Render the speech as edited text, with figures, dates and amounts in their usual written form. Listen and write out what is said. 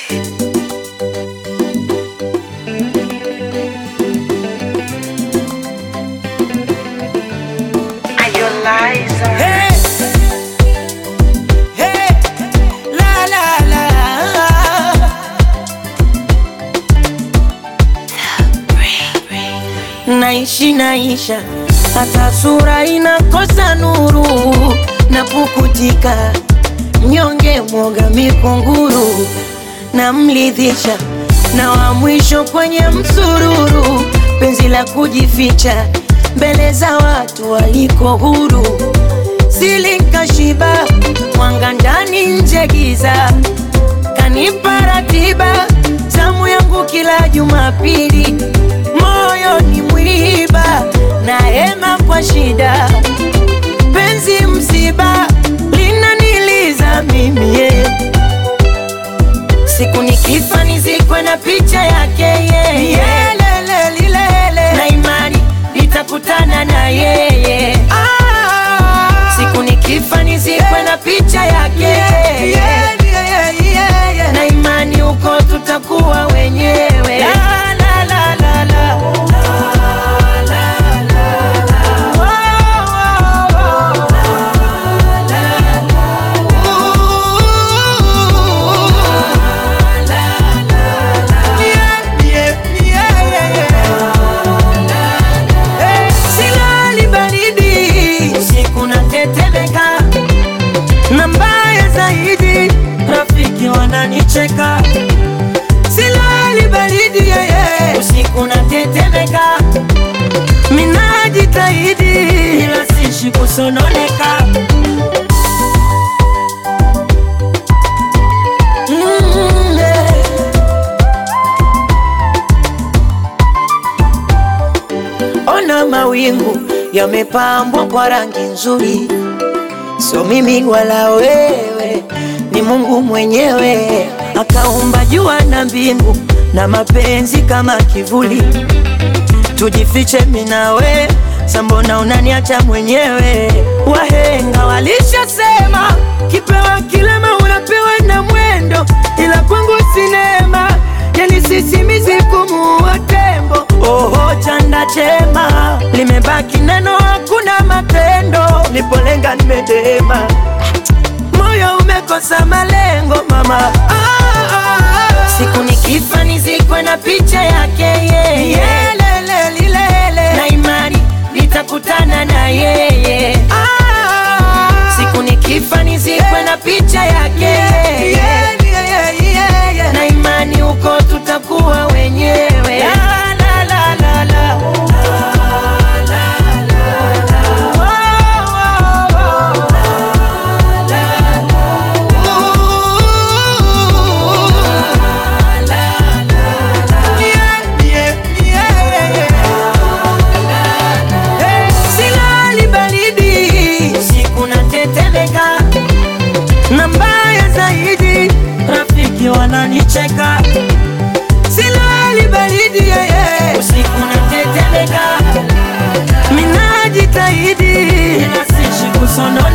Hey, hey, la la la. Naisha hata sura inakosa nuru, na pukutika mnyonge mwoga mikunguru, na mlidhisha na wa mwisho kwenye msururu, penzi la kujificha mbele za watu waliko huru. Silinkashiba mwanga ndani nje giza, kanipa ratiba zamu yangu kila Jumapili. Moyo ni mwiba na hema kwa shida, penzi msiba linaniliza mimi siku nikifa nizikwe na picha yake na imani nitakutana na yeye. Siku nikifa nizikwe na picha yake na imani uko tutakuwa wenyewe. Na mbaya zaidi rafiki wananicheka, silali baridi usiku natetemeka, minajitahidi ila sishi kusononeka. Ona mawingu yamepambwa kwa rangi nzuri, sio mimi wala wewe, ni Mungu mwenyewe akaumba jua na mbingu na mapenzi kama kivuli. Tujifiche mimi na wewe, sambona unaniacha mwenyewe? Wahenga walishasema kipewa kilema unapewa na mwendo, ila kwangu sinema yani sisimizi kumuua tembo. Oho chanda chema limebaki neno hakuna matendo, nipolenga nimedema, moyo umekosa malengo mama. Siku nikifa nizikwe na picha yake na imani nitakutana na yeye. Siku nikifa nizikwe na picha yake na imani uko tutakuwa wenyewe. Na mbaya zaidi rafiki wananicheka, silali baridi usiku natetemeka, minajitahidi ila sishi kusono